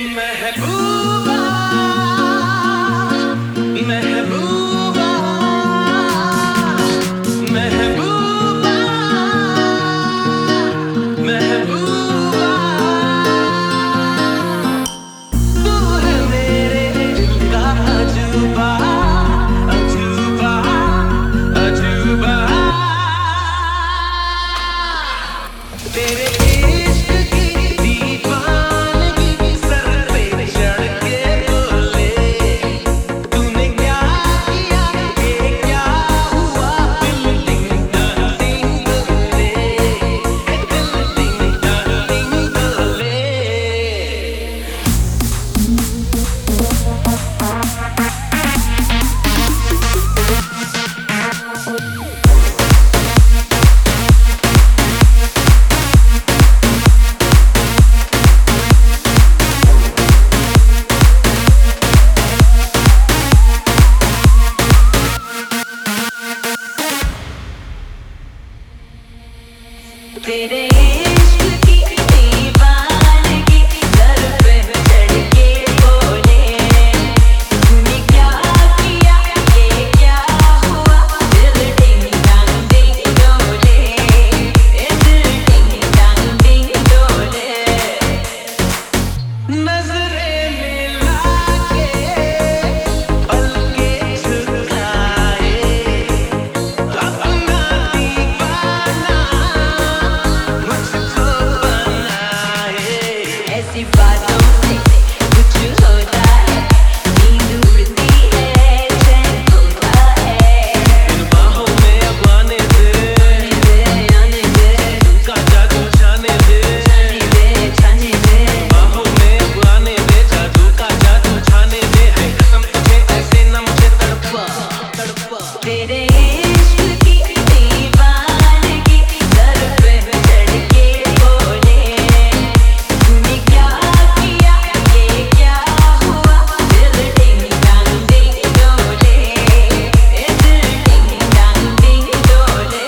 महबूबा महबूबा महबूबा महबूबा तू है मेरे दिल का अजूबा अजूबा अजूबा तेरे इश्क की दीवानगी सर पे चढ़ के बोले तूने क्या किया ये क्या हुआ दिल टिंग टिंग डोले दिल टिंग टिंग डोले तेरे इश्क की दीवानगी सर पे चढ़ के बोले तूने क्या किया ये क्या हुआ दिल टिंग टांग टिंग डोले दिल टिंग टांग टिंग डोले नजरें मिला के पलके झुकाए अपना दीवाना मुझको बनाए ऐसी बातों से कुछ होता है नींद उड़ती है चैन खोता है इन बाहों में अब आने दे आने दे का जादू छाने दे बाहों में अब आने दे जादू का जादू छाने दे है कसम तुझे ऐसे न मुझे तड़पा तड़पा तेरे इश्क की दीवानगी सर पे चढ़ के बोले तूने क्या किया ये क्या हुआ दिल टिंग टांग टिंग डोले दिल टिंग टांग टिंग डोले